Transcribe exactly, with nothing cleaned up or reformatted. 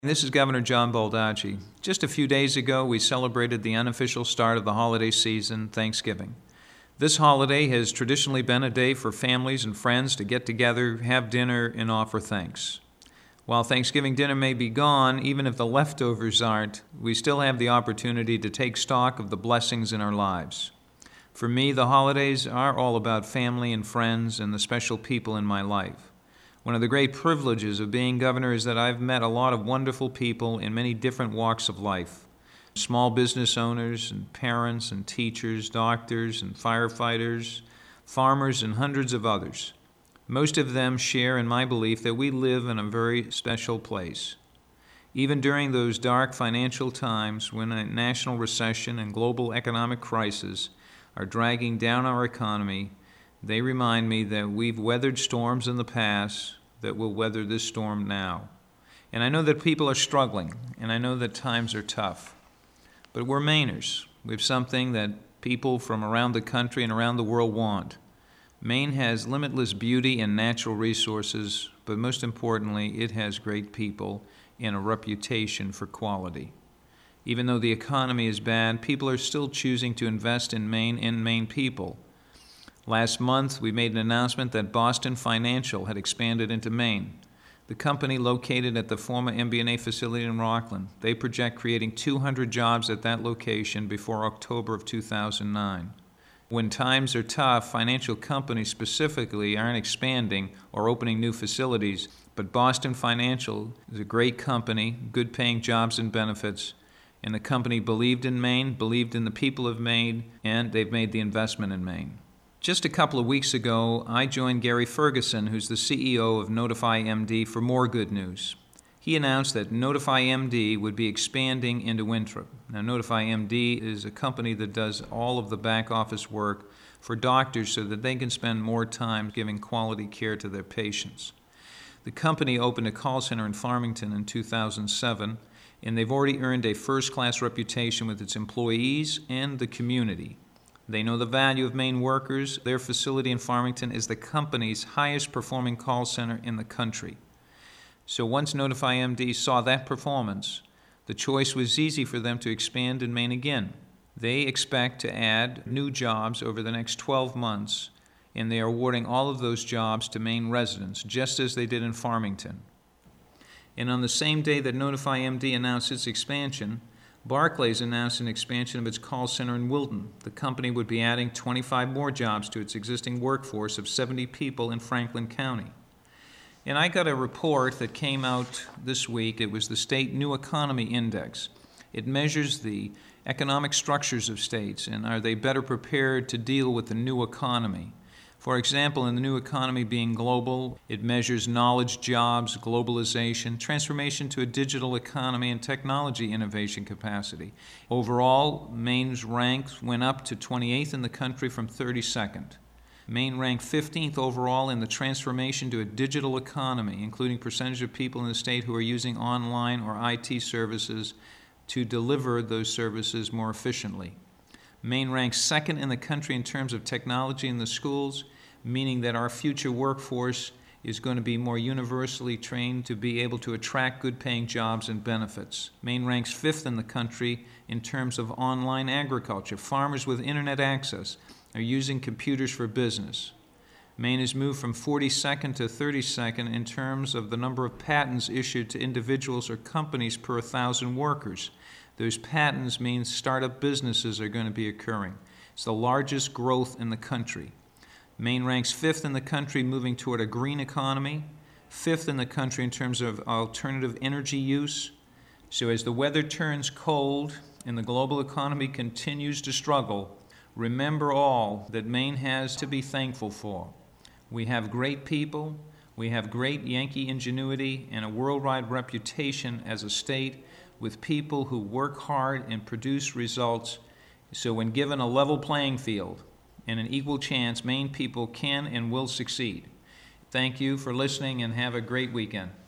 This is Governor John Baldacci. Just a few days ago, we celebrated the unofficial start of the holiday season, Thanksgiving. This holiday has traditionally been a day for families and friends to get together, have dinner, and offer thanks. While Thanksgiving dinner may be gone, even if the leftovers aren't, we still have the opportunity to take stock of the blessings in our lives. For me, the holidays are all about family and friends and the special people in my life. One of the great privileges of being governor is that I've met a lot of wonderful people in many different walks of life. Small business owners and parents and teachers, doctors and firefighters, farmers and hundreds of others. Most of them share in my belief that we live in a very special place. Even during those dark financial times when a national recession and global economic crisis are dragging down our economy, they remind me that we've weathered storms in the past, that we'll weather this storm now. And I know that people are struggling, and I know that times are tough. But we're Mainers. We have something that people from around the country and around the world want. Maine has limitless beauty and natural resources, but most importantly, it has great people and a reputation for quality. Even though the economy is bad, people are still choosing to invest in Maine and Maine people. Last month, we made an announcement that Boston Financial had expanded into Maine. The company, located at the former M B N A facility in Rockland, they project creating two hundred jobs at that location before October of two thousand nine. When times are tough, financial companies specifically aren't expanding or opening new facilities, but Boston Financial is a great company, good paying jobs and benefits, and the company believed in Maine, believed in the people of Maine, and they've made the investment in Maine. Just a couple of weeks ago, I joined Gary Ferguson, who's the C E O of Notify M D, for more good news. He announced that Notify M D would be expanding into Winthrop. Now, Notify M D is a company that does all of the back office work for doctors so that they can spend more time giving quality care to their patients. The company opened a call center in Farmington in two thousand seven, and they've already earned a first-class reputation with its employees and the community. They know the value of Maine workers. Their facility in Farmington is the company's highest performing call center in the country. So once Notify M D saw that performance, the choice was easy for them to expand in Maine again. They expect to add new jobs over the next twelve months, and they are awarding all of those jobs to Maine residents, just as they did in Farmington. And on the same day that Notify M D announced its expansion, Barclays announced an expansion of its call center in Wilton. The company would be adding twenty-five more jobs to its existing workforce of seventy people in Franklin County. And I got a report that came out this week. It was the State New Economy Index. It measures the economic structures of states and are they better prepared to deal with the new economy. For example, in the new economy being global, it measures knowledge, jobs, globalization, transformation to a digital economy, and technology innovation capacity. Overall, Maine's rank went up to twenty-eighth in the country from thirty-second. Maine ranked fifteenth overall in the transformation to a digital economy, including percentage of people in the state who are using online or I T services to deliver those services more efficiently. Maine ranks second in the country in terms of technology in the schools, meaning that our future workforce is going to be more universally trained to be able to attract good-paying jobs and benefits. Maine ranks fifth in the country in terms of online agriculture. Farmers with internet access are using computers for business. Maine has moved from forty-second to thirty-second in terms of the number of patents issued to individuals or companies per one thousand workers. Those patents mean startup businesses are going to be occurring. It's the largest growth in the country. Maine ranks fifth in the country moving toward a green economy, fifth in the country in terms of alternative energy use. So as the weather turns cold and the global economy continues to struggle, remember all that Maine has to be thankful for. We have great people, we have great Yankee ingenuity, and a worldwide reputation as a state with people who work hard and produce results. So when given a level playing field and an equal chance, Maine people can and will succeed. Thank you for listening and have a great weekend.